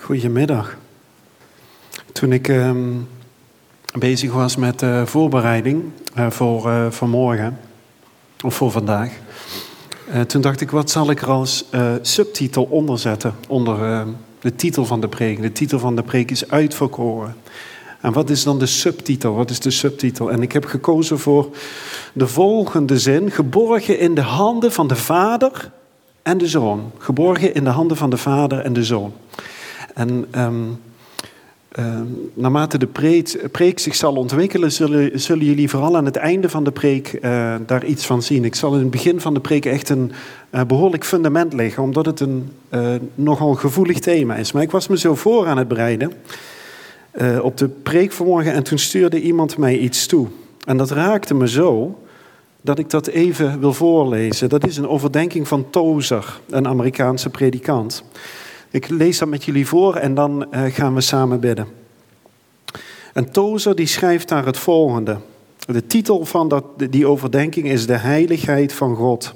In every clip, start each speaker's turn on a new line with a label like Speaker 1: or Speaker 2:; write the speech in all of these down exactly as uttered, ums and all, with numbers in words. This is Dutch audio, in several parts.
Speaker 1: Goedemiddag. Toen ik uh, bezig was met de uh, voorbereiding uh, voor uh, vanmorgen, of voor vandaag, uh, toen dacht ik, wat zal ik er als uh, subtitel onder zetten, onder uh, de titel van de preek. De titel van de preek is Uitverkoren. En wat is dan de subtitel? Wat is de subtitel? En ik heb gekozen voor de volgende zin: geborgen in de handen van de Vader en de Zoon. Geborgen in de handen van de Vader en de Zoon. En um, um, naarmate de preek, preek zich zal ontwikkelen, zullen, zullen jullie vooral aan het einde van de preek uh, daar iets van zien. Ik zal in het begin van de preek echt een uh, behoorlijk fundament leggen, omdat het een uh, nogal gevoelig thema is. Maar ik was me zo voor aan het bereiden uh, op de preek vanmorgen en toen stuurde iemand mij iets toe. En dat raakte me zo dat ik dat even wil voorlezen. Dat is een overdenking van Tozer, een Amerikaanse predikant. Ik lees dat met jullie voor en dan uh, gaan we samen bidden. En Tozer die schrijft daar het volgende. De titel van dat, die overdenking is De heiligheid van God.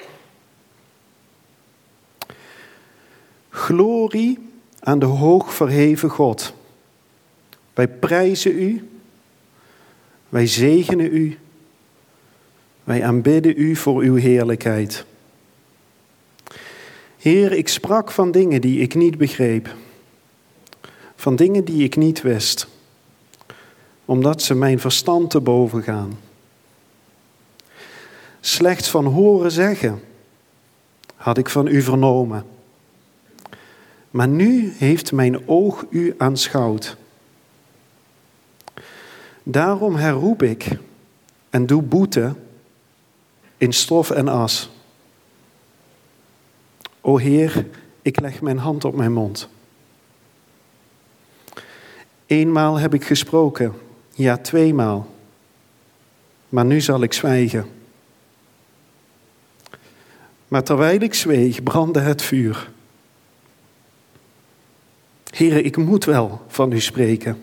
Speaker 1: Glorie aan de hoogverheven God. Wij prijzen u, wij zegenen u, wij aanbidden u voor uw heerlijkheid. Heer, ik sprak van dingen die ik niet begreep, van dingen die ik niet wist, omdat ze mijn verstand te boven gaan. Slechts van horen zeggen had ik van u vernomen, maar nu heeft mijn oog u aanschouwd. Daarom herroep ik en doe boete in stof en as. O Heer, ik leg mijn hand op mijn mond. Eenmaal heb ik gesproken, ja tweemaal, maar nu zal ik zwijgen. Maar terwijl ik zweeg, brandde het vuur. Heere, ik moet wel van u spreken,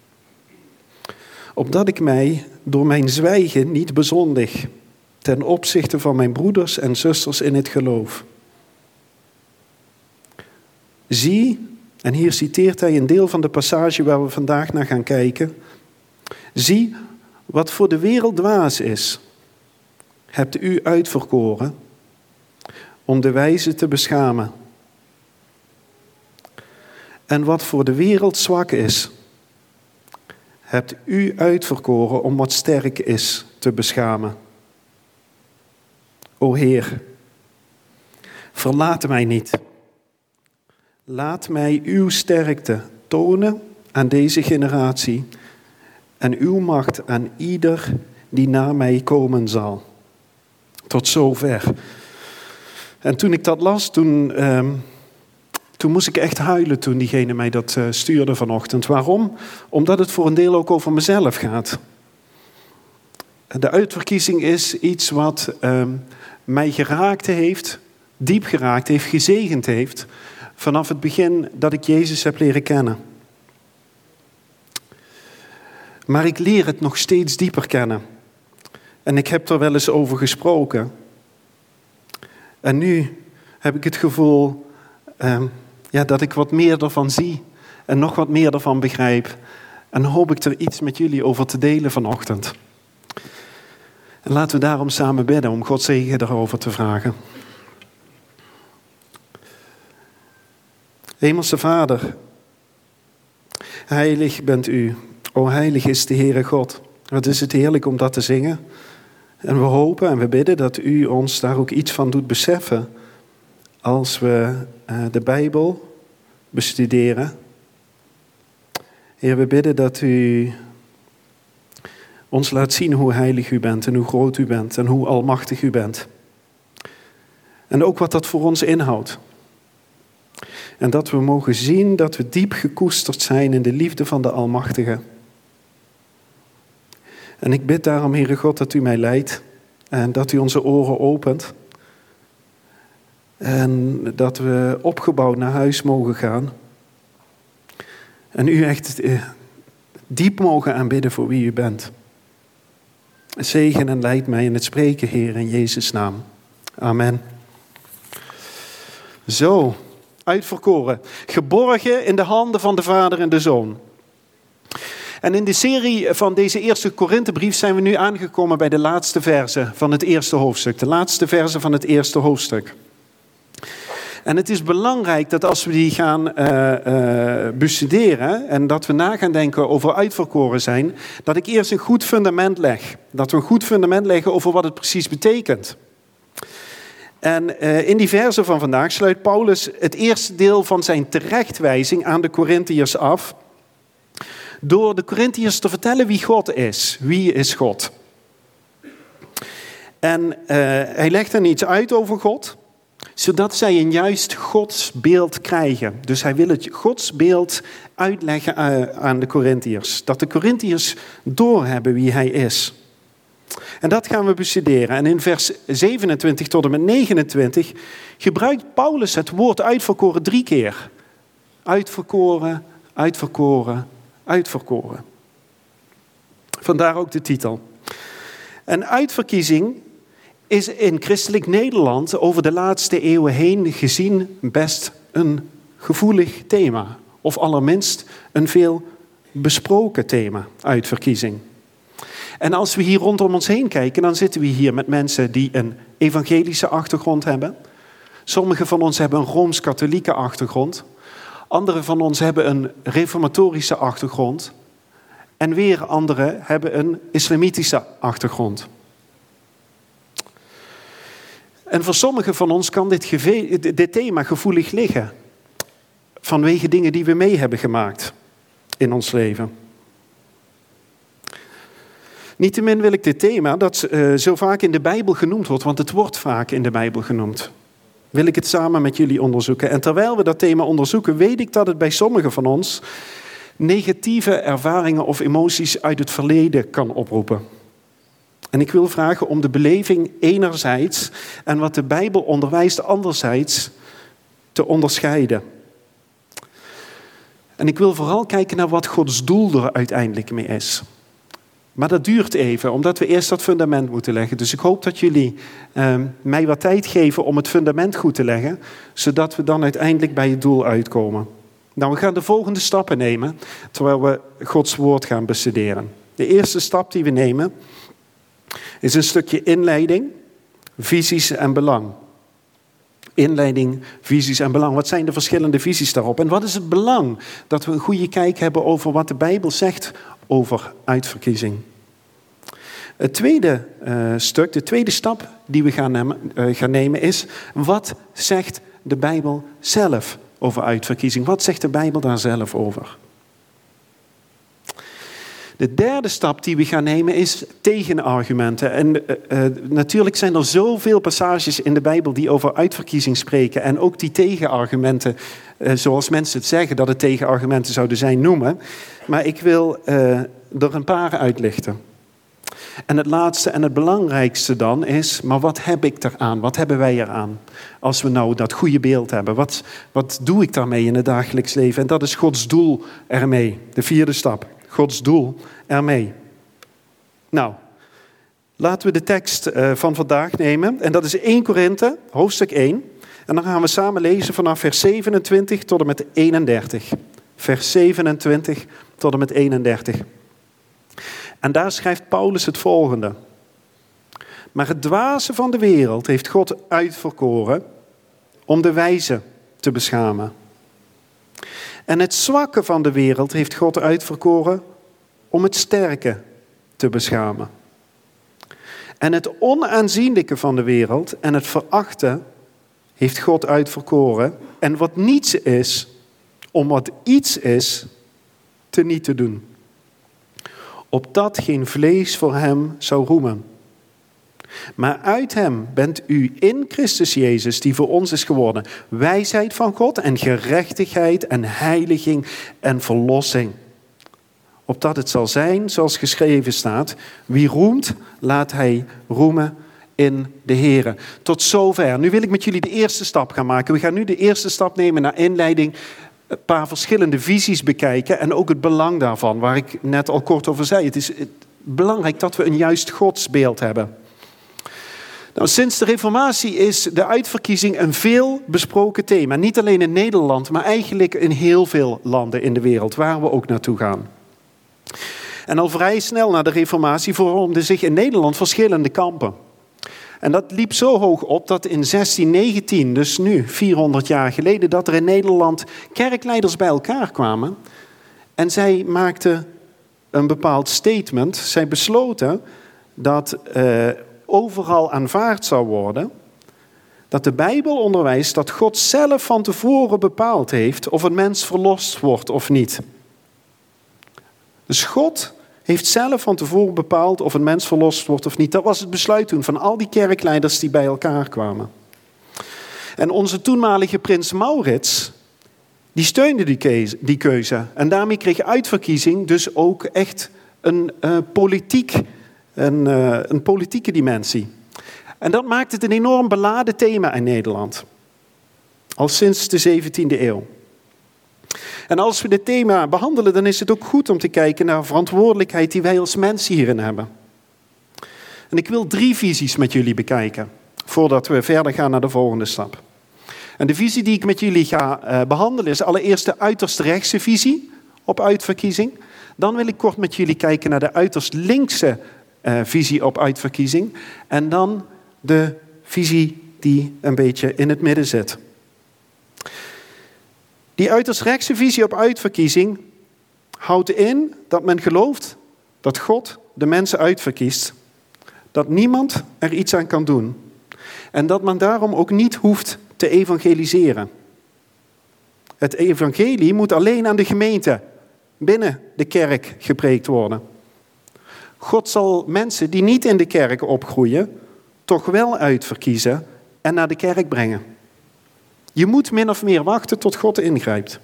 Speaker 1: opdat ik mij door mijn zwijgen niet bezondig ten opzichte van mijn broeders en zusters in het geloof. Zie, en hier citeert hij een deel van de passage waar we vandaag naar gaan kijken. Zie, wat voor de wereld dwaas is, hebt u uitverkoren om de wijze te beschamen. En wat voor de wereld zwak is, hebt u uitverkoren om wat sterk is te beschamen. O Heer, verlaat mij niet. Laat mij uw sterkte tonen aan deze generatie en uw macht aan ieder die na mij komen zal. Tot zover. En toen ik dat las, toen, um, toen moest ik echt huilen toen diegene mij dat uh, stuurde vanochtend. Waarom? Omdat het voor een deel ook over mezelf gaat. De uitverkiezing is iets wat um, mij geraakt heeft, diep geraakt heeft, gezegend heeft, vanaf het begin dat ik Jezus heb leren kennen. Maar ik leer het nog steeds dieper kennen. En ik heb er wel eens over gesproken. En nu heb ik het gevoel uh, ja, dat ik wat meer ervan zie en nog wat meer ervan begrijp. En hoop ik er iets met jullie over te delen vanochtend. En laten we daarom samen bidden om Gods zegen erover te vragen. Hemelse Vader, heilig bent u. O heilig is de Heere God. Wat is het heerlijk om dat te zingen. En we hopen en we bidden dat u ons daar ook iets van doet beseffen als we uh, de Bijbel bestuderen. Heer, we bidden dat u ons laat zien hoe heilig u bent en hoe groot u bent en hoe almachtig u bent. En ook wat dat voor ons inhoudt. En dat we mogen zien dat we diep gekoesterd zijn in de liefde van de Almachtige. En ik bid daarom, Heere God, dat u mij leidt en dat u onze oren opent. En dat we opgebouwd naar huis mogen gaan. En u echt diep mogen aanbidden voor wie u bent. Zegen en leid mij in het spreken, Heer, in Jezus' naam. Amen. Zo. Uitverkoren. Geborgen in de handen van de Vader en de Zoon. En in de serie van deze eerste Korinthebrief zijn we nu aangekomen bij de laatste verse van het eerste hoofdstuk. De laatste verse van het eerste hoofdstuk. En het is belangrijk dat als we die gaan uh, uh, bestuderen en dat we na gaan denken over uitverkoren zijn, dat ik eerst een goed fundament leg. Dat we een goed fundament leggen over wat het precies betekent. En uh, in die verse van vandaag sluit Paulus het eerste deel van zijn terechtwijzing aan de Korintiërs af, door de Korintiërs te vertellen wie God is. Wie is God? En uh, hij legt dan iets uit over God, zodat zij een juist godsbeeld krijgen. Dus hij wil het godsbeeld uitleggen aan de Korintiërs. Dat de Korintiërs doorhebben wie hij is. En dat gaan we bestuderen. En in vers zevenentwintig tot en met negenentwintig gebruikt Paulus het woord uitverkoren drie keer. Uitverkoren, uitverkoren, uitverkoren. Vandaar ook de titel. En uitverkiezing is in christelijk Nederland over de laatste eeuwen heen gezien best een gevoelig thema. Of allerminst een veel besproken thema, uitverkiezing. En als we hier rondom ons heen kijken, dan zitten we hier met mensen die een evangelische achtergrond hebben. Sommigen van ons hebben een rooms-katholieke achtergrond. Anderen van ons hebben een reformatorische achtergrond. En weer anderen hebben een islamitische achtergrond. En voor sommigen van ons kan dit, geve- dit thema gevoelig liggen. Vanwege dingen die we mee hebben gemaakt in ons leven. Niettemin wil ik dit thema, dat uh, zo vaak in de Bijbel genoemd wordt, want het wordt vaak in de Bijbel genoemd, wil ik het samen met jullie onderzoeken. En terwijl we dat thema onderzoeken, weet ik dat het bij sommigen van ons negatieve ervaringen of emoties uit het verleden kan oproepen. En ik wil vragen om de beleving enerzijds en wat de Bijbel onderwijst anderzijds te onderscheiden. En ik wil vooral kijken naar wat Gods doel er uiteindelijk mee is. Maar dat duurt even, omdat we eerst dat fundament moeten leggen. Dus ik hoop dat jullie uh, mij wat tijd geven om het fundament goed te leggen, zodat we dan uiteindelijk bij het doel uitkomen. Nou, we gaan de volgende stappen nemen, terwijl we Gods woord gaan bestuderen. De eerste stap die we nemen is een stukje inleiding, visies en belang. Inleiding, visies en belang. Wat zijn de verschillende visies daarop? En wat is het belang dat we een goede kijk hebben over wat de Bijbel zegt over uitverkiezing? Het tweede uh, stuk, de tweede stap die we gaan nemen, uh, gaan nemen is, wat zegt de Bijbel zelf over uitverkiezing? Wat zegt de Bijbel daar zelf over? De derde stap die we gaan nemen is tegenargumenten. En uh, uh, natuurlijk zijn er zoveel passages in de Bijbel die over uitverkiezing spreken. En ook die tegenargumenten, uh, zoals mensen het zeggen dat het tegenargumenten zouden zijn, noemen. Maar ik wil uh, er een paar uitlichten. En het laatste en het belangrijkste dan is, maar wat heb ik eraan? Wat hebben wij eraan? Als we nou dat goede beeld hebben. Wat, wat doe ik daarmee in het dagelijks leven? En dat is Gods doel ermee. De vierde stap. Gods doel ermee. Nou, laten we de tekst uh, van vandaag nemen. En dat is eerste Korinthe, hoofdstuk één. En dan gaan we samen lezen vanaf vers zevenentwintig tot en met eenendertig. Vers zevenentwintig tot en met eenendertig. En daar schrijft Paulus het volgende. Maar het dwaze van de wereld heeft God uitverkoren om de wijze te beschamen. En het zwakke van de wereld heeft God uitverkoren om het sterke te beschamen. En het onaanzienlijke van de wereld en het verachte heeft God uitverkoren. En wat niets is, om wat iets is, teniet te doen. Opdat geen vlees voor hem zou roemen. Maar uit hem bent u in Christus Jezus, die voor ons is geworden, wijsheid van God en gerechtigheid en heiliging en verlossing. Opdat het zal zijn, zoals geschreven staat, wie roemt, laat hij roemen in de Here. Tot zover. Nu wil ik met jullie de eerste stap gaan maken. We gaan nu de eerste stap nemen naar inleiding, een paar verschillende visies bekijken en ook het belang daarvan, waar ik net al kort over zei. Het is belangrijk dat we een juist godsbeeld hebben. Nou, sinds de Reformatie is de uitverkiezing een veel besproken thema. Niet alleen in Nederland, maar eigenlijk in heel veel landen in de wereld, waar we ook naartoe gaan. En al vrij snel na de Reformatie vormden zich in Nederland verschillende kampen. En dat liep zo hoog op dat in zestien negentien, dus nu vierhonderd jaar geleden, dat er in Nederland kerkleiders bij elkaar kwamen. En zij maakten een bepaald statement. Zij besloten dat uh, overal aanvaard zou worden dat de Bijbel onderwijst dat God zelf van tevoren bepaald heeft of een mens verlost wordt of niet. Dus God heeft zelf van tevoren bepaald of een mens verlost wordt of niet. Dat was het besluit toen van al die kerkleiders die bij elkaar kwamen. En onze toenmalige prins Maurits, die steunde die keuze, die keuze. En daarmee kreeg uitverkiezing dus ook echt een, uh, politiek, een, uh, een politieke dimensie. En dat maakt het een enorm beladen thema in Nederland. Al sinds de zeventiende eeuw. En als we dit thema behandelen, dan is het ook goed om te kijken naar de verantwoordelijkheid die wij als mensen hierin hebben. En ik wil drie visies met jullie bekijken, voordat we verder gaan naar de volgende stap. En de visie die ik met jullie ga uh, behandelen is allereerst de uiterst rechtse visie op uitverkiezing. Dan wil ik kort met jullie kijken naar de uiterst linkse uh, visie op uitverkiezing. En dan de visie die een beetje in het midden zit. Die uiterst rechtse visie op uitverkiezing houdt in dat men gelooft dat God de mensen uitverkiest. Dat niemand er iets aan kan doen. En dat men daarom ook niet hoeft te evangeliseren. Het evangelie moet alleen aan de gemeente, binnen de kerk, gepreekt worden. God zal mensen die niet in de kerk opgroeien, toch wel uitverkiezen en naar de kerk brengen. Je moet min of meer wachten tot God ingrijpt.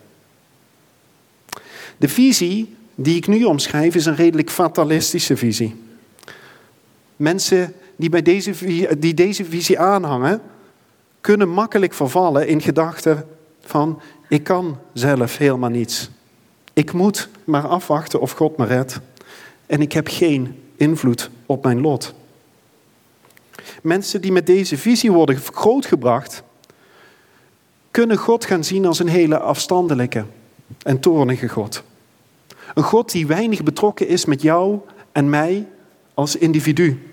Speaker 1: De visie die ik nu omschrijf is een redelijk fatalistische visie. Mensen die, bij deze, die deze visie aanhangen, kunnen makkelijk vervallen in gedachten van: ik kan zelf helemaal niets. Ik moet maar afwachten of God me redt. En ik heb geen invloed op mijn lot. Mensen die met deze visie worden grootgebracht, kunnen God gaan zien als een hele afstandelijke en toornige God. Een God die weinig betrokken is met jou en mij als individu.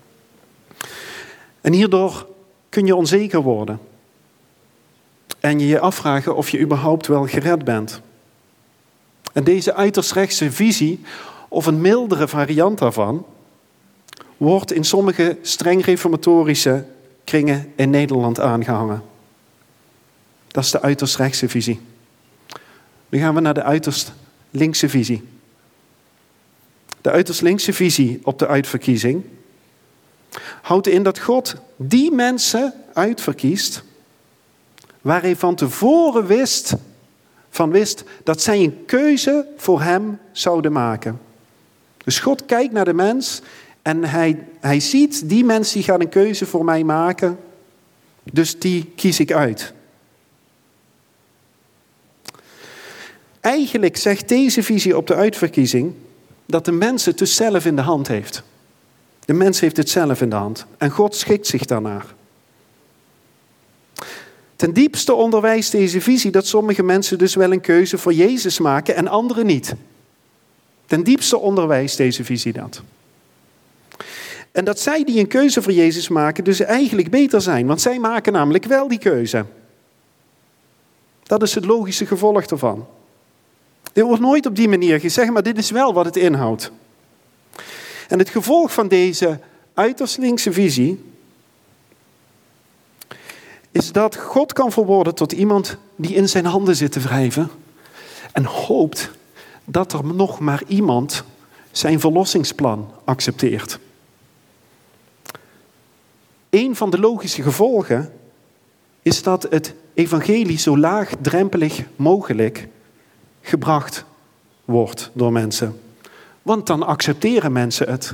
Speaker 1: En hierdoor kun je onzeker worden. En je je afvragen of je überhaupt wel gered bent. En deze uiterst rechtse visie, of een mildere variant daarvan, wordt in sommige streng reformatorische kringen in Nederland aangehangen. Dat is de uiterst rechtse visie. Nu gaan we naar de uiterst linkse visie. De uiterst linkse visie op de uitverkiezing houdt in dat God die mensen uitverkiest waar hij van tevoren wist, van wist dat zij een keuze voor hem zouden maken. Dus God kijkt naar de mens en hij, hij ziet die mens die gaat een keuze voor mij maken, dus die kies ik uit. Eigenlijk zegt deze visie op de uitverkiezing dat de mens het dus zelf in de hand heeft. De mens heeft het zelf in de hand en God schikt zich daarnaar. Ten diepste onderwijst deze visie dat sommige mensen dus wel een keuze voor Jezus maken en anderen niet. Ten diepste onderwijst deze visie dat. En dat zij die een keuze voor Jezus maken dus eigenlijk beter zijn, want zij maken namelijk wel die keuze. Dat is het logische gevolg ervan. Dit wordt nooit op die manier gezegd, maar dit is wel wat het inhoudt. En het gevolg van deze uiterst linkse visie is dat God kan verworden tot iemand die in zijn handen zit te wrijven en hoopt dat er nog maar iemand zijn verlossingsplan accepteert. Een van de logische gevolgen is dat het evangelie zo laagdrempelig mogelijk gebracht wordt door mensen. Want dan accepteren mensen het.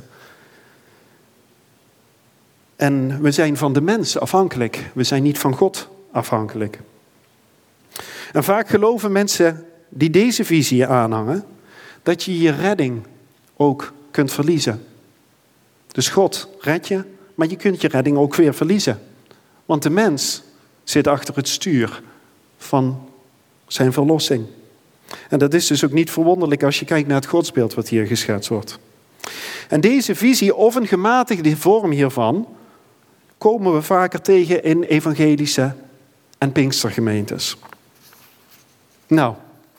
Speaker 1: En we zijn van de mens afhankelijk. We zijn niet van God afhankelijk. En vaak geloven mensen die deze visie aanhangen, dat je je redding ook kunt verliezen. Dus God redt je, maar je kunt je redding ook weer verliezen. Want de mens zit achter het stuur van zijn verlossing. En dat is dus ook niet verwonderlijk als je kijkt naar het godsbeeld wat hier geschetst wordt. En deze visie of een gematigde vorm hiervan komen we vaker tegen in evangelische en pinkstergemeentes. Nou,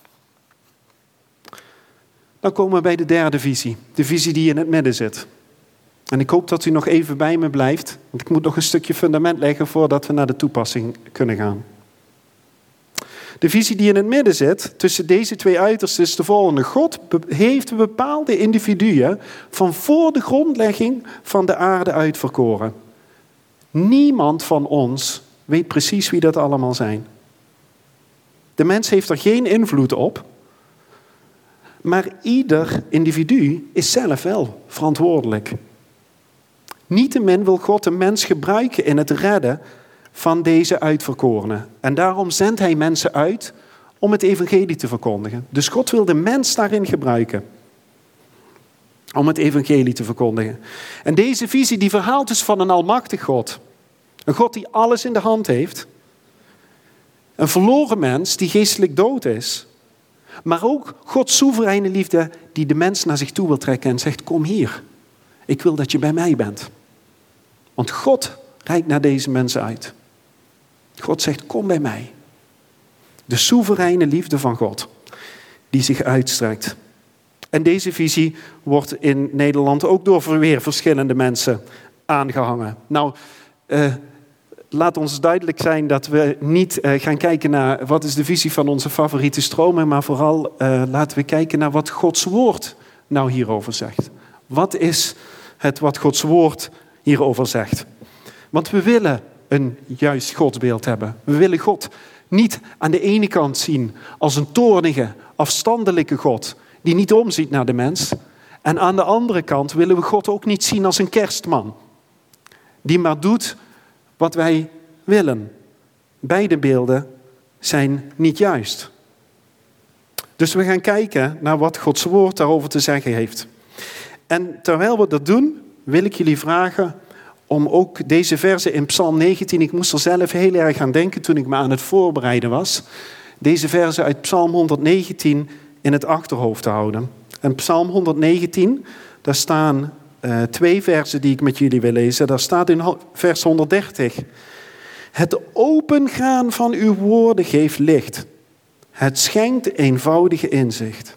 Speaker 1: dan komen we bij de derde visie. De visie die in het midden zit. En ik hoop dat u nog even bij me blijft, want ik moet nog een stukje fundament leggen voordat we naar de toepassing kunnen gaan. De visie die in het midden zit, tussen deze twee uitersten, is de volgende. God heeft bepaalde individuen van voor de grondlegging van de aarde uitverkoren. Niemand van ons weet precies wie dat allemaal zijn. De mens heeft er geen invloed op, maar ieder individu is zelf wel verantwoordelijk. Niettemin wil God de mens gebruiken in het redden van deze uitverkorenen. En daarom zendt hij mensen uit om het evangelie te verkondigen. Dus God wil de mens daarin gebruiken om het evangelie te verkondigen. En deze visie die verhaalt dus van een almachtig God. Een God die alles in de hand heeft. Een verloren mens die geestelijk dood is. Maar ook Gods soevereine liefde die de mens naar zich toe wil trekken en zegt, kom hier. Ik wil dat je bij mij bent. Want God reikt naar deze mensen uit. God zegt, kom bij mij. De soevereine liefde van God, die zich uitstrekt. En deze visie wordt in Nederland ook door weer verschillende mensen aangehangen. Nou, uh, laat ons duidelijk zijn dat we niet uh, gaan kijken naar wat is de visie van onze favoriete stromen, maar vooral uh, laten we kijken naar wat Gods woord nou hierover zegt. Wat is het wat Gods woord hierover zegt? Want we willen een juist godsbeeld hebben. We willen God niet aan de ene kant zien als een toornige, afstandelijke God die niet omziet naar de mens. En aan de andere kant willen we God ook niet zien als een kerstman die maar doet wat wij willen. Beide beelden zijn niet juist. Dus we gaan kijken naar wat Gods woord daarover te zeggen heeft. En terwijl we dat doen, wil ik jullie vragen om ook deze verse in Psalm negentien, ik moest er zelf heel erg aan denken toen ik me aan het voorbereiden was, deze verse uit Psalm honderdnegentien in het achterhoofd te houden. En Psalm honderdnegentien, daar staan uh, twee versen die ik met jullie wil lezen. Daar staat in vers honderddertig. Het opengaan van uw woorden geeft licht. Het schenkt eenvoudige inzicht.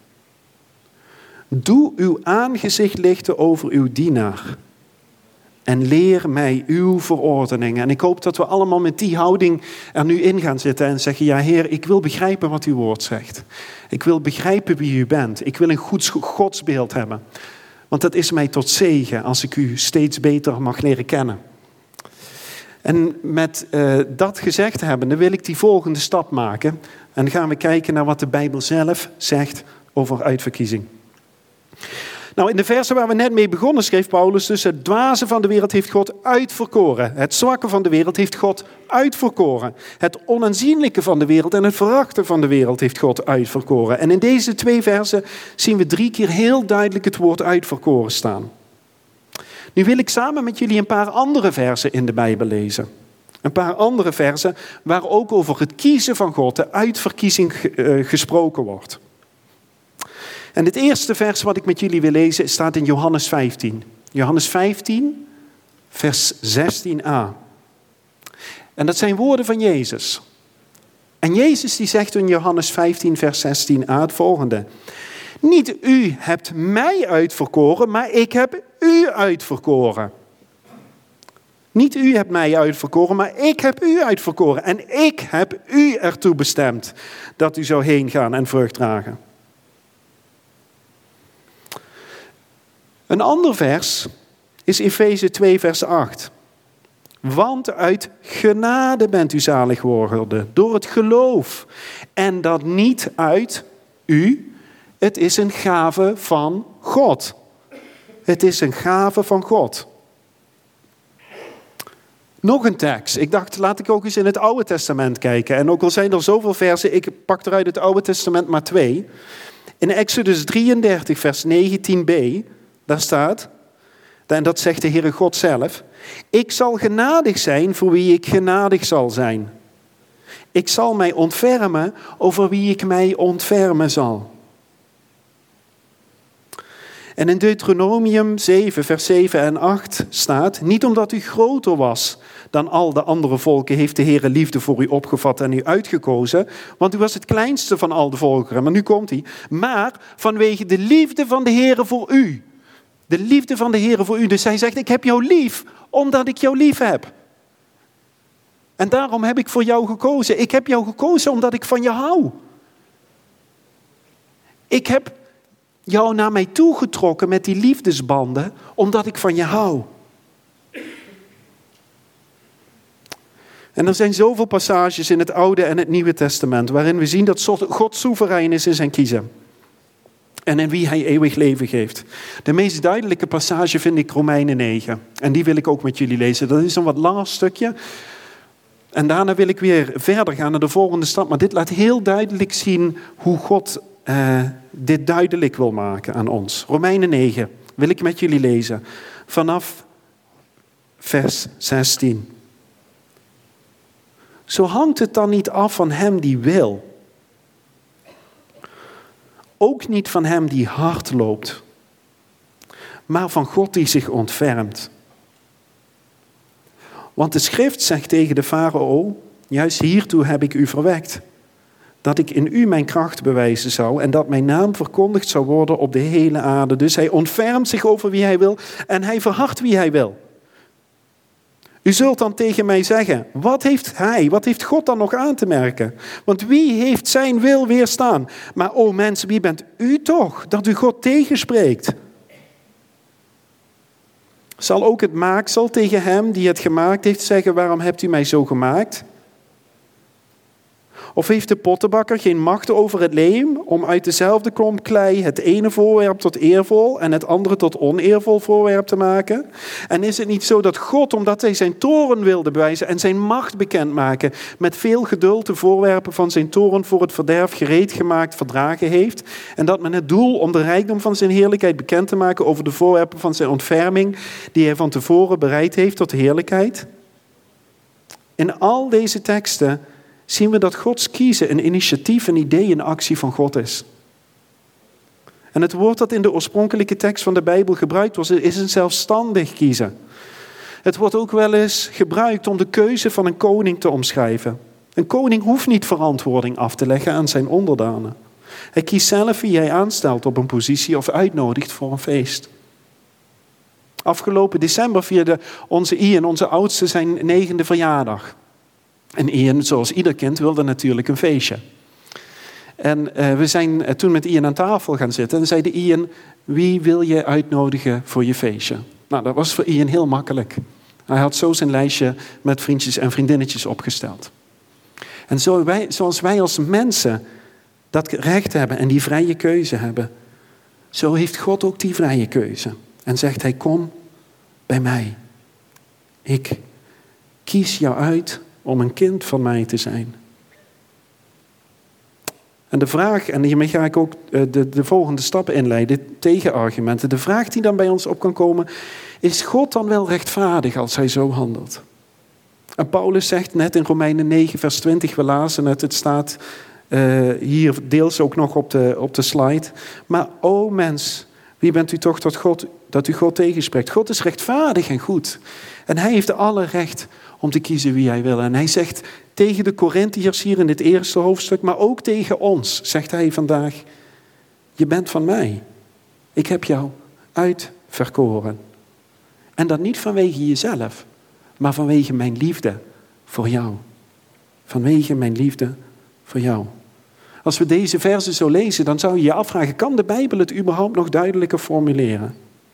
Speaker 1: Doe uw aangezicht lichten over uw dienaar. En leer mij uw verordeningen. En ik hoop dat we allemaal met die houding er nu in gaan zitten en zeggen, ja Heer, ik wil begrijpen wat uw woord zegt. Ik wil begrijpen wie u bent. Ik wil een goed godsbeeld hebben. Want dat is mij tot zegen als ik u steeds beter mag leren kennen. En met uh, dat gezegd hebbende wil ik die volgende stap maken. En dan gaan we kijken naar wat de Bijbel zelf zegt over uitverkiezing. Nou, in de verse waar we net mee begonnen schreef Paulus dus, het dwaze van de wereld heeft God uitverkoren. Het zwakke van de wereld heeft God uitverkoren. Het onaanzienlijke van de wereld en het verachten van de wereld heeft God uitverkoren. En in deze twee versen zien we drie keer heel duidelijk het woord uitverkoren staan. Nu wil ik samen met jullie een paar andere versen in de Bijbel lezen. Een paar andere versen waar ook over het kiezen van God, de uitverkiezing uh, gesproken wordt. En het eerste vers wat ik met jullie wil lezen staat in Johannes vijftien. Johannes vijftien, vers zestien a. En dat zijn woorden van Jezus. En Jezus die zegt in Johannes vijftien, vers zestien a het volgende. Niet u hebt mij uitverkoren, maar ik heb u uitverkoren. Niet u hebt mij uitverkoren, maar ik heb u uitverkoren. En ik heb u ertoe bestemd dat u zou heen gaan en vrucht dragen. Een ander vers is Efeze twee, vers acht. Want uit genade bent u zalig geworden, door het geloof. En dat niet uit u, het is een gave van God. Het is een gave van God. Nog een tekst. Ik dacht, laat ik ook eens in het Oude Testament kijken. En ook al zijn er zoveel versen, ik pak er uit het Oude Testament maar twee. In Exodus drieëndertig, vers negentien b... Daar staat, en dat zegt de Heere God zelf. Ik zal genadig zijn voor wie ik genadig zal zijn. Ik zal mij ontfermen over wie ik mij ontfermen zal. En in Deuteronomium zeven, vers zeven en acht staat: niet omdat u groter was dan al de andere volken, heeft de Heere liefde voor u opgevat en u uitgekozen, want u was het kleinste van al de volkeren. Maar nu komt hij. Maar vanwege de liefde van de Heere voor u. De liefde van de Heere voor u. Dus hij zegt, ik heb jou lief, omdat ik jou lief heb. En daarom heb ik voor jou gekozen. Ik heb jou gekozen omdat ik van je hou. Ik heb jou naar mij toegetrokken met die liefdesbanden, omdat ik van je hou. En er zijn zoveel passages in het Oude en het Nieuwe Testament waarin we zien dat God soeverein is in zijn kiezen. En in wie hij eeuwig leven geeft. De meest duidelijke passage vind ik Romeinen negen. En die wil ik ook met jullie lezen. Dat is een wat langer stukje. En daarna wil ik weer verder gaan naar de volgende stap. Maar dit laat heel duidelijk zien hoe God uh, dit duidelijk wil maken aan ons. Romeinen negen wil ik met jullie lezen. Vanaf vers zestien. Zo hangt het dan niet af van hem die wil. Ook niet van hem die hard loopt. Maar van God die zich ontfermt. Want de schrift zegt tegen de farao: juist hiertoe heb ik u verwekt. Dat ik in u mijn kracht bewijzen zou en dat mijn naam verkondigd zou worden op de hele aarde. Dus hij ontfermt zich over wie hij wil en hij verhardt wie hij wil. U zult dan tegen mij zeggen, wat heeft hij, wat heeft God dan nog aan te merken? Want wie heeft zijn wil weerstaan? Maar o mensen, wie bent u toch dat u God tegenspreekt? Zal ook het maaksel tegen hem die het gemaakt heeft zeggen, waarom hebt u mij zo gemaakt? Of heeft de pottenbakker geen macht over het leem om uit dezelfde klomp klei het ene voorwerp tot eervol en het andere tot oneervol voorwerp te maken? En is het niet zo dat God, omdat hij zijn toorn wilde bewijzen en zijn macht bekendmaken, met veel geduld de voorwerpen van zijn toorn voor het verderf gereed gemaakt verdragen heeft? En dat men het doel om de rijkdom van zijn heerlijkheid bekend te maken over de voorwerpen van zijn ontferming, die hij van tevoren bereid heeft tot heerlijkheid? In al deze teksten zien we dat Gods kiezen een initiatief, een idee, een actie van God is. En het woord dat in de oorspronkelijke tekst van de Bijbel gebruikt wordt, is een zelfstandig kiezen. Het wordt ook wel eens gebruikt om de keuze van een koning te omschrijven. Een koning hoeft niet verantwoording af te leggen aan zijn onderdanen. Hij kiest zelf wie hij aanstelt op een positie of uitnodigt voor een feest. Afgelopen december vierde onze Ian, onze oudste, zijn negende verjaardag. En Ian, zoals ieder kind, wilde natuurlijk een feestje. En uh, we zijn uh, toen met Ian aan tafel gaan zitten en zeiden Ian, wie wil je uitnodigen voor je feestje? Nou, dat was voor Ian heel makkelijk. Hij had zo zijn lijstje met vriendjes en vriendinnetjes opgesteld. En zo wij, zoals wij als mensen dat recht hebben en die vrije keuze hebben, zo heeft God ook die vrije keuze. En zegt hij, kom bij mij. Ik kies jou uit om een kind van mij te zijn. En de vraag, en hiermee ga ik ook de, de volgende stappen inleiden, tegenargumenten. De vraag die dan bij ons op kan komen, is God dan wel rechtvaardig als hij zo handelt? En Paulus zegt net in Romeinen negen vers twintig, we lazen het, het staat uh, hier deels ook nog op de, op de slide. Maar o mens, wie bent u toch dat, God, dat u God tegenspreekt? God is rechtvaardig en goed. En hij heeft alle recht om te kiezen wie hij wil. En hij zegt tegen de Korintiërs hier in dit eerste hoofdstuk, maar ook tegen ons, zegt hij vandaag, je bent van mij. Ik heb jou uitverkoren. En dat niet vanwege jezelf, maar vanwege mijn liefde voor jou. Vanwege mijn liefde voor jou. Als we deze versen zo lezen, dan zou je je afvragen, kan de Bijbel het überhaupt nog duidelijker formuleren?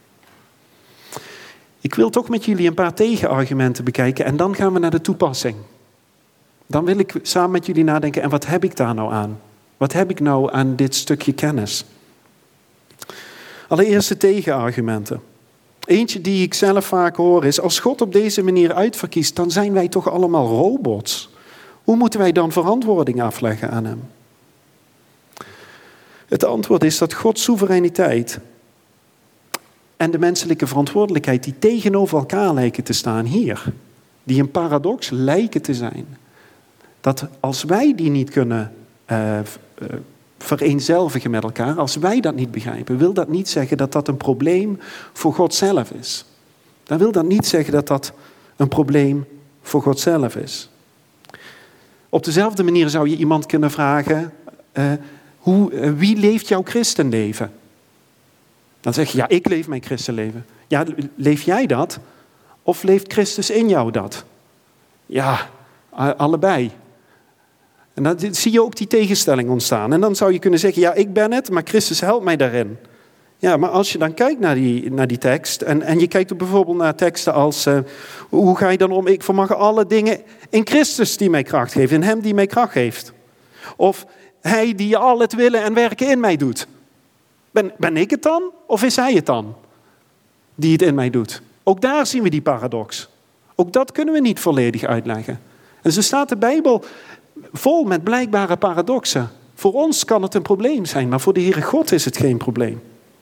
Speaker 1: Ik wil toch met jullie een paar tegenargumenten bekijken en dan gaan we naar de toepassing. Dan wil ik samen met jullie nadenken, en wat heb ik daar nou aan? Wat heb ik nou aan dit stukje kennis? Allereerst de tegenargumenten. Eentje die ik zelf vaak hoor is, als God op deze manier uitverkiest, dan zijn wij toch allemaal robots. Hoe moeten wij dan verantwoording afleggen aan hem? Het antwoord is dat Gods soevereiniteit en de menselijke verantwoordelijkheid die tegenover elkaar lijken te staan hier. Die een paradox lijken te zijn. Dat als wij die niet kunnen uh, uh, vereenzelvigen met elkaar, als wij dat niet begrijpen, wil dat niet zeggen dat dat een probleem voor God zelf is. Dan wil dat niet zeggen dat dat een probleem voor God zelf is. Op dezelfde manier zou je iemand kunnen vragen, uh, hoe, uh, wie leeft jouw christenleven? Dan zeg je, ja, ik leef mijn christenleven. Ja, leef jij dat? Of leeft Christus in jou dat? Ja, allebei. En dan zie je ook die tegenstelling ontstaan. En dan zou je kunnen zeggen, ja, ik ben het, maar Christus helpt mij daarin. Ja, maar als je dan kijkt naar die, naar die tekst, en, en je kijkt bijvoorbeeld naar teksten als, uh, hoe ga je dan om? Ik vermag alle dingen in Christus die mij kracht geeft, in hem die mij kracht geeft. Of hij die al het willen en werken in mij doet. Ben, ben ik het dan, of is hij het dan, die het in mij doet? Ook daar zien we die paradox. Ook dat kunnen we niet volledig uitleggen. En zo staat de Bijbel vol met blijkbare paradoxen. Voor ons kan het een probleem zijn, maar voor de Heere God is het geen probleem.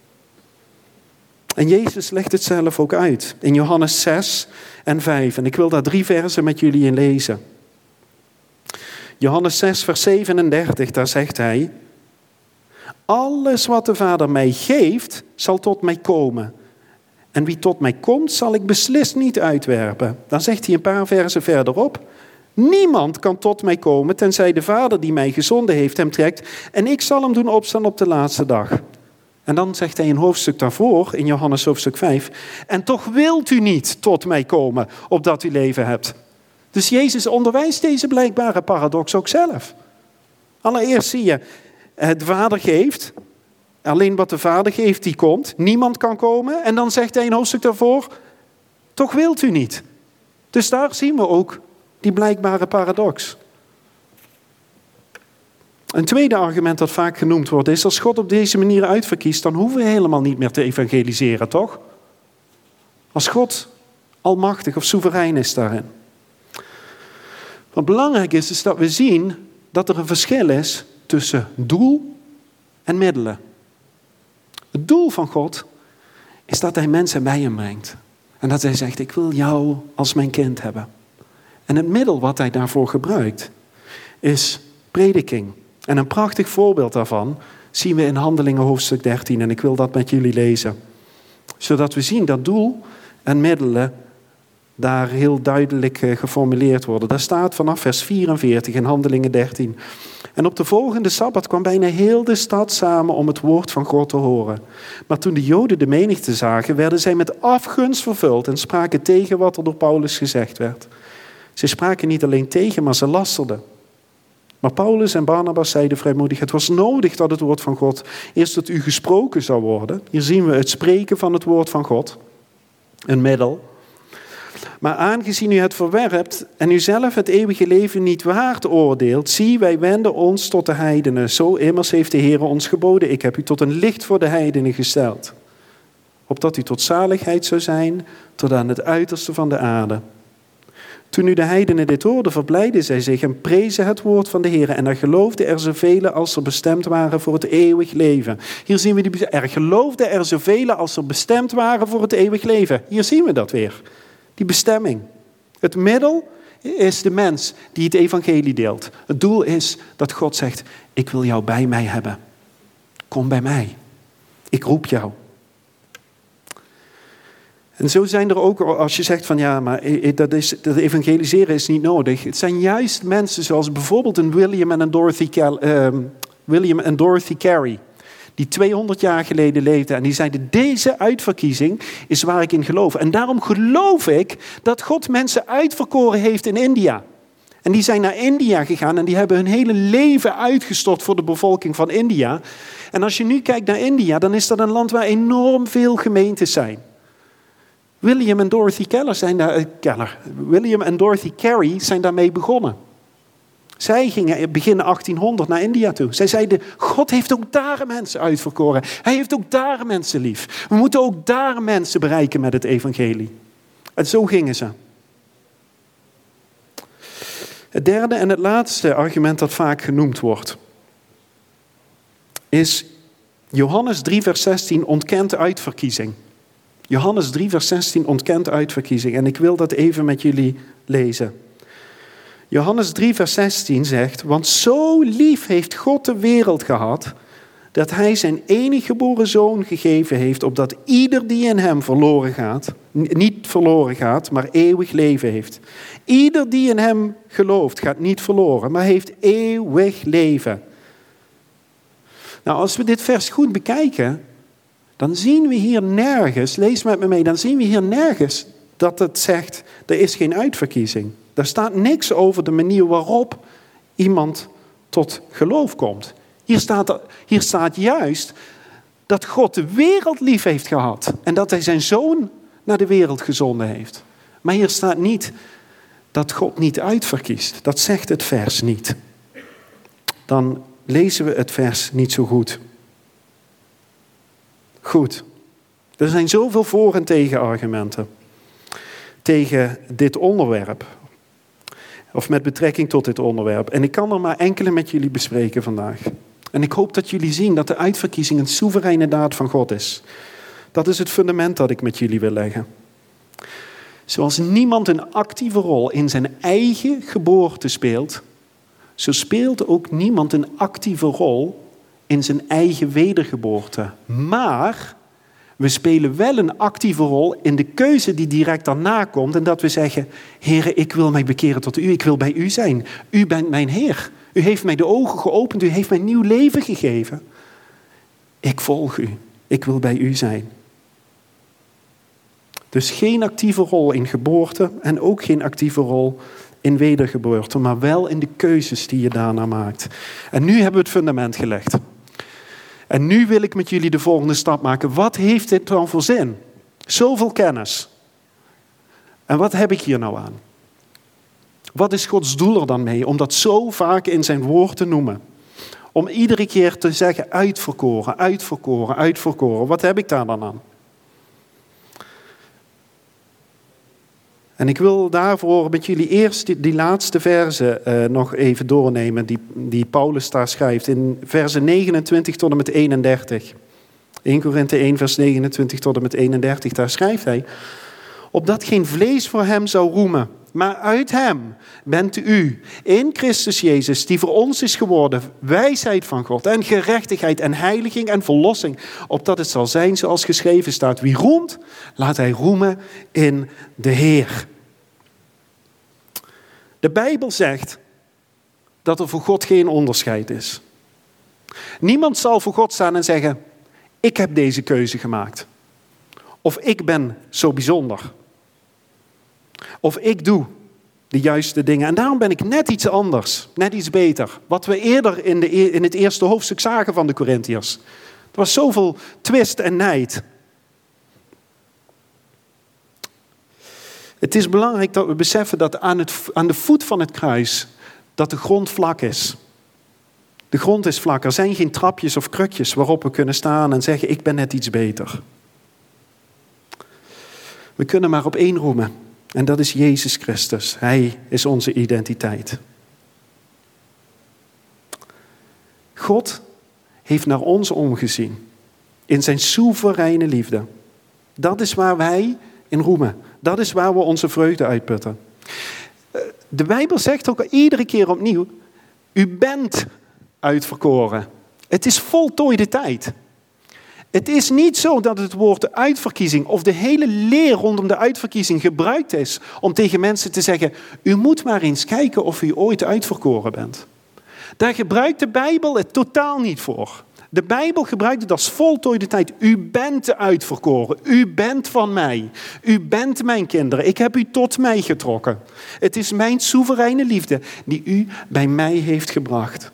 Speaker 1: En Jezus legt het zelf ook uit in Johannes zes en vijf. En ik wil daar drie versen met jullie in lezen. Johannes zes vers zevenendertig, daar zegt hij: alles wat de Vader mij geeft, zal tot mij komen. En wie tot mij komt, zal ik beslist niet uitwerpen. Dan zegt hij een paar versen verderop: niemand kan tot mij komen, tenzij de Vader die mij gezonden heeft hem trekt. En ik zal hem doen opstaan op de laatste dag. En dan zegt hij een hoofdstuk daarvoor, in Johannes hoofdstuk vijf: en toch wilt u niet tot mij komen, opdat u leven hebt. Dus Jezus onderwijst deze blijkbare paradox ook zelf. Allereerst zie je, de Vader geeft, alleen wat de Vader geeft, die komt. Niemand kan komen. En dan zegt hij een hoofdstuk daarvoor: toch wilt u niet. Dus daar zien we ook die blijkbare paradox. Een tweede argument dat vaak genoemd wordt is: als God op deze manier uitverkiest, dan hoeven we helemaal niet meer te evangeliseren, toch? Als God almachtig of soeverein is daarin. Wat belangrijk is, is dat we zien dat er een verschil is tussen doel en middelen. Het doel van God is dat hij mensen bij hem brengt. En dat hij zegt: ik wil jou als mijn kind hebben. En het middel wat hij daarvoor gebruikt is prediking. En een prachtig voorbeeld daarvan zien we in Handelingen hoofdstuk dertien. En ik wil dat met jullie lezen. Zodat we zien dat doel en middelen daar heel duidelijk geformuleerd worden. Daar staat vanaf vers vierenveertig in Handelingen dertien. En op de volgende Sabbat kwam bijna heel de stad samen om het woord van God te horen. Maar toen de Joden de menigte zagen, werden zij met afgunst vervuld en spraken tegen wat er door Paulus gezegd werd. Ze spraken niet alleen tegen, maar ze lasterden. Maar Paulus en Barnabas zeiden vrijmoedig: het was nodig dat het woord van God eerst tot u gesproken zou worden. Hier zien we het spreken van het woord van God. Een middel. Maar aangezien u het verwerpt en u zelf het eeuwige leven niet waard oordeelt, zie, wij wenden ons tot de heidenen. Zo immers heeft de Heer ons geboden: ik heb u tot een licht voor de heidenen gesteld. Opdat u tot zaligheid zou zijn, tot aan het uiterste van de aarde. Toen nu de heidenen dit hoorden, verblijden zij zich en prezen het woord van de Heer. En er geloofden er zoveel als er bestemd waren voor het eeuwig leven. Hier zien we die, er geloofden er zoveel als er bestemd waren voor het eeuwig leven. Hier zien we dat weer. Die bestemming. Het middel is de mens die het evangelie deelt. Het doel is dat God zegt: ik wil jou bij mij hebben. Kom bij mij. Ik roep jou. En zo zijn er ook, als je zegt van ja, maar dat, is, dat evangeliseren is niet nodig. Het zijn juist mensen zoals bijvoorbeeld een William en een Dorothy, uh, William en Dorothy Carey. Die tweehonderd jaar geleden leefden. En die zeiden: deze uitverkiezing is waar ik in geloof. En daarom geloof ik dat God mensen uitverkoren heeft in India. En die zijn naar India gegaan en die hebben hun hele leven uitgestort voor de bevolking van India. En als je nu kijkt naar India, dan is dat een land waar enorm veel gemeentes zijn. William en Dorothy Keller zijn daar, uh, Keller, William en Dorothy Carey zijn daarmee begonnen. Zij gingen begin achttienhonderd naar India toe. Zij zeiden: God heeft ook daar mensen uitverkoren. Hij heeft ook daar mensen lief. We moeten ook daar mensen bereiken met het evangelie. En zo gingen ze. Het derde en het laatste argument dat vaak genoemd wordt, is Johannes drie vers zestien ontkent de uitverkiezing. Johannes drie vers zestien ontkent uitverkiezing. En ik wil dat even met jullie lezen. Johannes drie vers zestien zegt, want zo lief heeft God de wereld gehad, dat hij zijn enige geboren zoon gegeven heeft, opdat ieder die in hem verloren gaat, niet verloren gaat, maar eeuwig leven heeft. Ieder die in hem gelooft, gaat niet verloren, maar heeft eeuwig leven. Nou, als we dit vers goed bekijken, dan zien we hier nergens, lees met me mee, dan zien we hier nergens dat het zegt, er is geen uitverkiezing. Daar staat niks over de manier waarop iemand tot geloof komt. Hier staat, hier staat juist dat God de wereld lief heeft gehad en dat hij zijn zoon naar de wereld gezonden heeft. Maar hier staat niet dat God niet uitverkiest. Dat zegt het vers niet. Dan lezen we het vers niet zo goed. Goed. Er zijn zoveel voor- en tegenargumenten tegen dit onderwerp. Of met betrekking tot dit onderwerp. En ik kan er maar enkele met jullie bespreken vandaag. En ik hoop dat jullie zien dat de uitverkiezing een soevereine daad van God is. Dat is het fundament dat ik met jullie wil leggen. Zoals niemand een actieve rol in zijn eigen geboorte speelt, zo speelt ook niemand een actieve rol in zijn eigen wedergeboorte. Maar we spelen wel een actieve rol in de keuze die direct daarna komt. En dat we zeggen, Heere, ik wil mij bekeren tot u. Ik wil bij u zijn. U bent mijn Heer. U heeft mij de ogen geopend. U heeft mij nieuw leven gegeven. Ik volg u. Ik wil bij u zijn. Dus geen actieve rol in geboorte en ook geen actieve rol in wedergeboorte. Maar wel in de keuzes die je daarna maakt. En nu hebben we het fundament gelegd. En nu wil ik met jullie de volgende stap maken. Wat heeft dit dan voor zin? Zoveel kennis. En wat heb ik hier nou aan? Wat is Gods doel er dan mee om dat zo vaak in zijn woord te noemen? Om iedere keer te zeggen uitverkoren, uitverkoren, uitverkoren. Wat heb ik daar dan aan? En ik wil daarvoor met jullie eerst die, die laatste verse uh, nog even doornemen die, die Paulus daar schrijft. In versen negenentwintig tot en met eenendertig. eerste Korinthe één vers negenentwintig tot en met eenendertig, daar schrijft hij. Opdat geen vlees voor hem zou roemen, maar uit hem bent u in Christus Jezus, die voor ons is geworden, wijsheid van God en gerechtigheid en heiliging en verlossing. Opdat het zal zijn zoals geschreven staat. Wie roemt, laat hij roemen in de Heer. De Bijbel zegt dat er voor God geen onderscheid is. Niemand zal voor God staan en zeggen, ik heb deze keuze gemaakt. Of ik ben zo bijzonder. Of ik doe de juiste dingen. En daarom ben ik net iets anders, net iets beter. Wat we eerder in, de, in het eerste hoofdstuk zagen van de Korintiërs. Er was zoveel twist en nijd. Het is belangrijk dat we beseffen dat aan, het, aan de voet van het kruis, dat de grond vlak is. De grond is vlak. Er zijn geen trapjes of krukjes waarop we kunnen staan en zeggen, ik ben net iets beter. We kunnen maar op één roemen. En dat is Jezus Christus. Hij is onze identiteit. God heeft naar ons omgezien. In zijn soevereine liefde. Dat is waar wij in roemen. Dat is waar we onze vreugde uitputten. De Bijbel zegt ook iedere keer opnieuw, u bent uitverkoren. Het is voltooide tijd. Het is niet zo dat het woord de uitverkiezing of de hele leer rondom de uitverkiezing gebruikt is om tegen mensen te zeggen, u moet maar eens kijken of u ooit uitverkoren bent. Daar gebruikt de Bijbel het totaal niet voor. De Bijbel gebruikt het als voltooide tijd. U bent uitverkoren. U bent van mij. U bent mijn kinderen. Ik heb u tot mij getrokken. Het is mijn soevereine liefde die u bij mij heeft gebracht.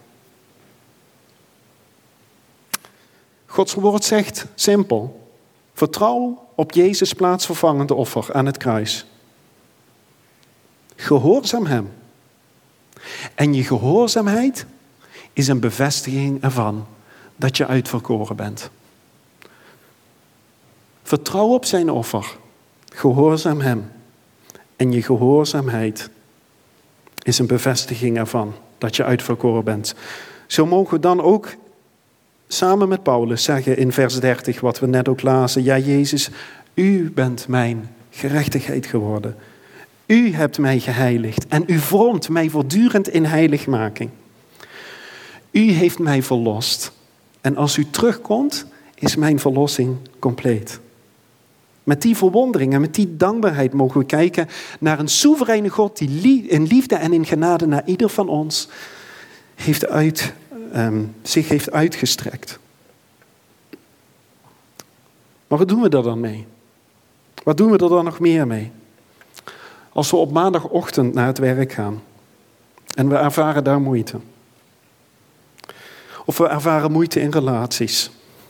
Speaker 1: Gods woord zegt simpel. Vertrouw op Jezus plaatsvervangende offer aan het kruis. Gehoorzaam hem. En je gehoorzaamheid is een bevestiging ervan dat je uitverkoren bent. Vertrouw op zijn offer. Gehoorzaam hem. En je gehoorzaamheid is een bevestiging ervan dat je uitverkoren bent. Zo mogen we dan ook samen met Paulus zeggen in vers dertig, wat we net ook lazen. Ja, Jezus, U bent mijn gerechtigheid geworden. U hebt mij geheiligd en u vormt mij voortdurend in heiligmaking. U heeft mij verlost. En als u terugkomt, is mijn verlossing compleet. Met die verwondering en met die dankbaarheid mogen we kijken naar een soevereine God die in liefde en in genade naar ieder van ons heeft uit, um, zich heeft uitgestrekt. Maar wat doen we er dan mee? Wat doen we er dan nog meer mee? Als we op maandagochtend naar het werk gaan en we ervaren daar moeite. Of we ervaren moeite in relaties.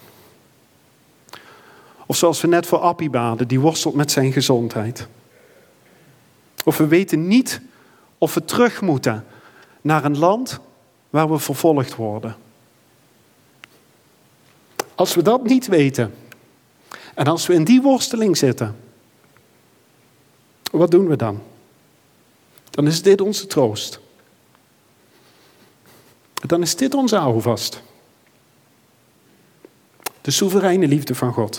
Speaker 1: Of zoals we net voor Appie baden, die worstelt met zijn gezondheid. Of we weten niet of we terug moeten naar een land waar we vervolgd worden. Als we dat niet weten en als we in die worsteling zitten, wat doen we dan? Dan is dit onze troost. Dan is dit onze houvast. De soevereine liefde van God.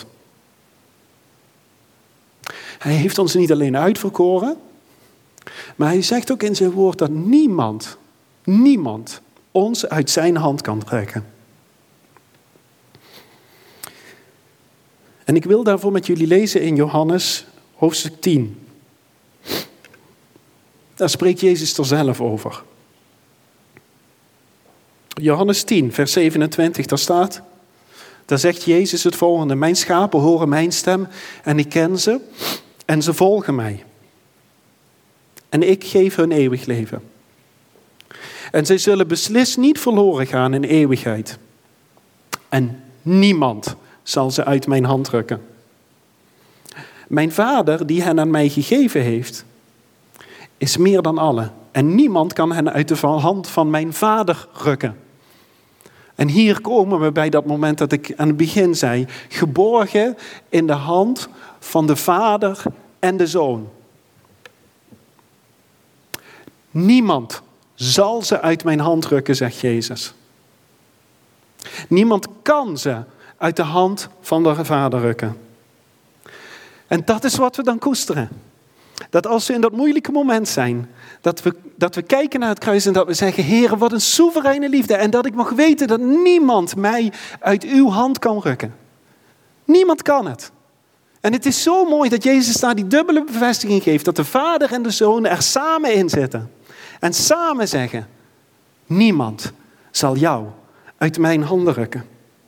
Speaker 1: Hij heeft ons niet alleen uitverkoren, maar hij zegt ook in zijn woord dat niemand, niemand ons uit zijn hand kan trekken. En ik wil daarvoor met jullie lezen in Johannes hoofdstuk tien. Daar spreekt Jezus er zelf over. Johannes tien, vers zevenentwintig, daar staat, daar zegt Jezus het volgende: mijn schapen horen mijn stem en ik ken ze en ze volgen mij. En ik geef hun eeuwig leven. En zij zullen beslist niet verloren gaan in eeuwigheid. En niemand zal ze uit mijn hand rukken. Mijn Vader, die hen aan mij gegeven heeft, is meer dan allen. En niemand kan hen uit de hand van mijn Vader rukken. En hier komen we bij dat moment dat ik aan het begin zei, geborgen in de hand van de Vader en de Zoon. Niemand zal ze uit mijn hand rukken, zegt Jezus. Niemand kan ze uit de hand van de Vader rukken. En dat is wat we dan koesteren. Dat als we in dat moeilijke moment zijn, dat we, dat we kijken naar het kruis en dat we zeggen, Heere, wat een soevereine liefde. En dat ik mag weten dat niemand mij uit uw hand kan rukken. Niemand kan het. En het is zo mooi dat Jezus daar die dubbele bevestiging geeft, dat de Vader en de Zoon er samen in zitten. En samen zeggen, niemand zal jou uit mijn handen rukken.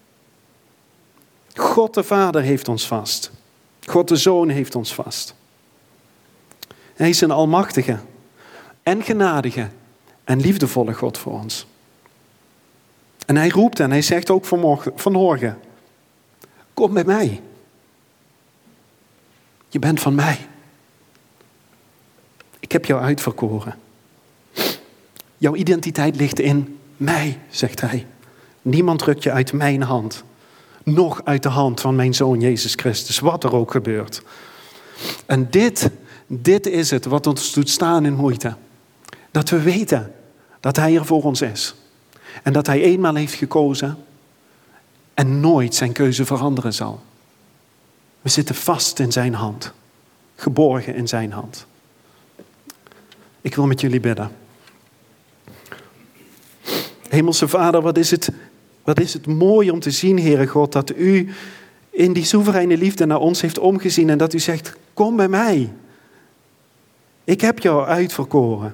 Speaker 1: God de Vader heeft ons vast. God de Zoon heeft ons vast. Hij is een almachtige en genadige en liefdevolle God voor ons. En hij roept en hij zegt ook vanmorgen, vanmorgen, kom bij mij. Je bent van mij. Ik heb jou uitverkoren. Jouw identiteit ligt in mij, zegt hij. Niemand rukt je uit mijn hand. Nog uit de hand van mijn Zoon Jezus Christus, wat er ook gebeurt. En dit, dit is het wat ons doet staan in moeite. Dat we weten dat hij er voor ons is. En dat hij eenmaal heeft gekozen en nooit zijn keuze veranderen zal. We zitten vast in zijn hand. Geborgen in zijn hand. Ik wil met jullie bidden. Hemelse Vader, wat is het, wat is het mooi om te zien, Heere God, dat u in die soevereine liefde naar ons heeft omgezien en dat u zegt, kom bij mij. Ik heb jou uitverkoren.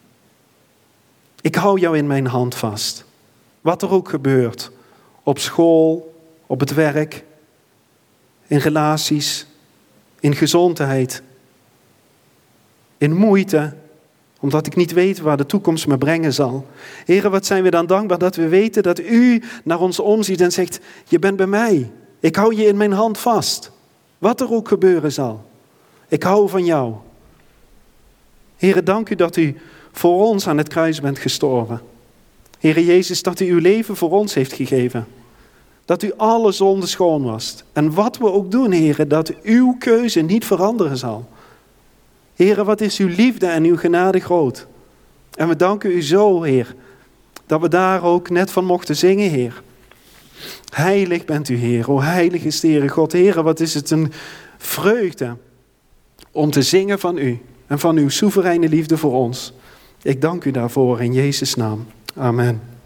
Speaker 1: Ik hou jou in mijn hand vast. Wat er ook gebeurt, op school, op het werk, in relaties, in gezondheid, in moeite, omdat ik niet weet waar de toekomst me brengen zal. Heere, wat zijn we dan dankbaar dat we weten dat u naar ons omziet en zegt, je bent bij mij. Ik hou je in mijn hand vast. Wat er ook gebeuren zal. Ik hou van jou. Heere, dank u dat u voor ons aan het kruis bent gestorven. Heere Jezus, dat u uw leven voor ons heeft gegeven. Dat u alle zonde schoon wast. En wat we ook doen, Heere, dat uw keuze niet veranderen zal. Heere, wat is uw liefde en uw genade groot. En we danken u zo, Heer, dat we daar ook net van mochten zingen, Heer. Heilig bent u, Heer. O heilig is de Heere God. Heere, wat is het een, vreugde om te zingen van u en van uw soevereine liefde voor ons. Ik dank u daarvoor in Jezus' naam. Amen.